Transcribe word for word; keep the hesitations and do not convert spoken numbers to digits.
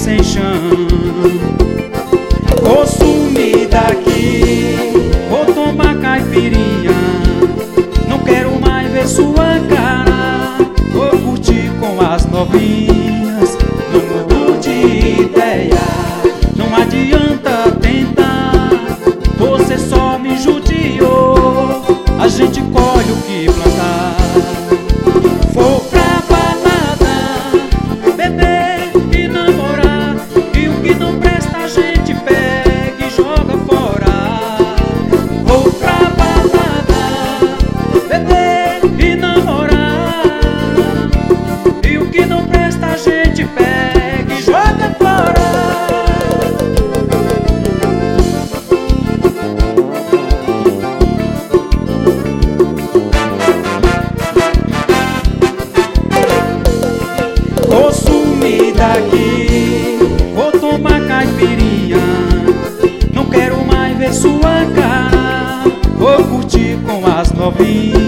sem chão. Vou sumir daqui, vou tomar caipirinha, não quero mais ver sua cara. Vou curtir com as novinhas, não mudo de ideia. Não adianta tentar, você só me judiou. A gente colhe o que plantar. Vou pra balada, beber e namorar, e o que não presta a gente pega e joga fora. Vou pra balada, beber e namorar, e o que não presta a gente pega e joga fora. Vou sumir daqui, vou tomar caipirinha, não quero mais ver sua cara. Vou curtir com as novinhas,